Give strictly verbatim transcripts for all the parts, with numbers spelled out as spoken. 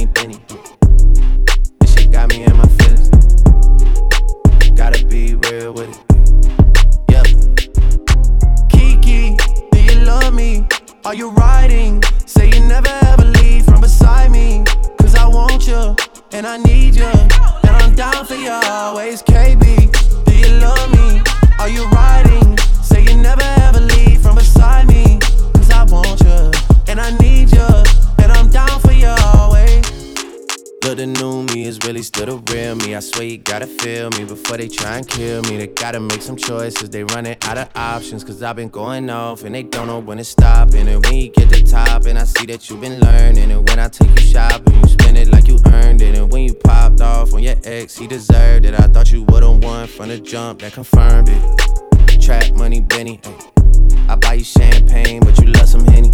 money, Benny. This shit got me in my feelings. Gotta be real with it. Yeah. Kiki, do you love me? Are you riding? Say you never ever leave from beside me. Cause I want you, and I need you, and I'm down for you always. K B, do you love me? Are you riding? Say you never ever leave from beside me. Cause I want you, and I need you, and I'm down for you always. Look, the new me is really still the real me. I swear you gotta feel me before they try and kill me. They gotta make some choices, they running out of options. Cause I've been going off and they don't know when to stop. And when you get to the top and I see that you've been learning. And when I take you shopping, you spend it like you earned it. And when you popped off on your ex, he deserved it. I thought you would've won from the jump, that confirmed it. Trap money, Benny, ay. I buy you champagne, but you love some Henny.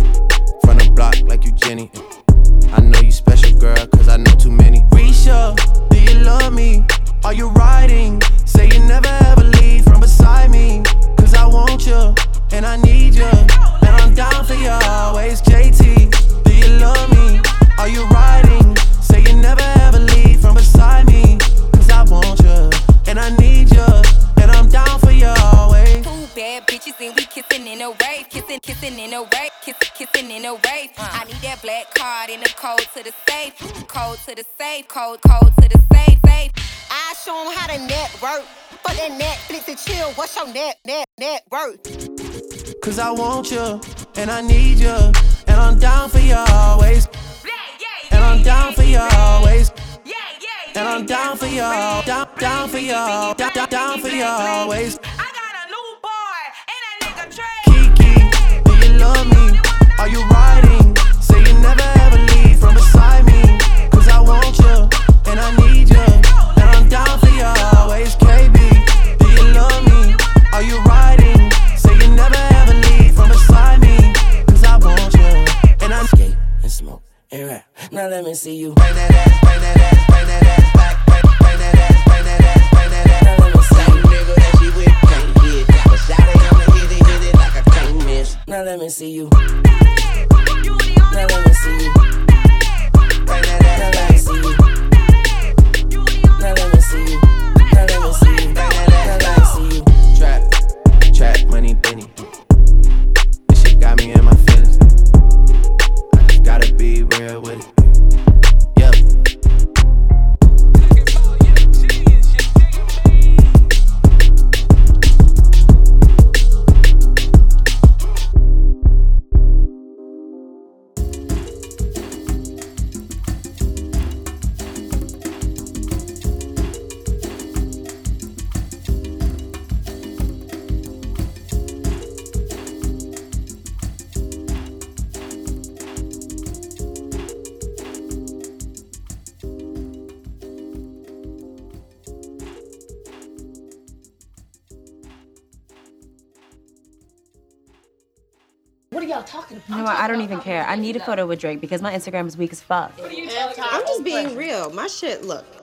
From the block like you Jenny, ay. I know you special, girl, cause I know too many. Risha, do you love me? Are you riding? Say you never ever leave from beside me. Cause I want you, and I need you, and I'm down for you always. J T, do you love me? Are you riding? Say you never ever leave from beside me. Cause I want you, and I need you, and I'm down for you always. Two bad bitches and we kissing in a wave. Kissing, kissing in a wave. Kissing, kissing in a wave. Uh. I need that black card in the code to the safe. Code to the safe. Code, code to the safe. Safe. I show them how to network. For that Netflix and chill. What's your net, net, net worth? Cause I want you, and I need you, and I'm down for you always. Yeah, yeah, yeah, and I'm down for you always. Yeah, yeah, yeah, and I'm down for you, down, down for you, down, down, down for you always. I got a new boy, and that nigga Trey. Kiki, do you love me? Are you riding? Say you never ever leave from beside me. Cause I want you, and I need you, and I'm down for you always. K B, do you love me? Are you riding? Say you never ever leave from beside me. Cause I want you, and I skate and smoke and rap. Now let me see you bring that ass, bring that ass, bring that ass back, bring that ass, bring that ass, bring that ass. Now let me see you, nigga that she with can't hit. But shout it, I'ma hit it, hit it like I can't miss. Now let me see you. Now let me see you. Bring that ass, now let me see you. Now let me see you. Now let me see you. Bring that ass, now let me see you. Trap, trap money, Benny. This shit got me in my feelings. I just gotta be real with it. Yep. What are y'all talking about? You know what? I don't even care. I need a photo with Drake because my Instagram is weak as fuck. I'm just being real. My shit, look,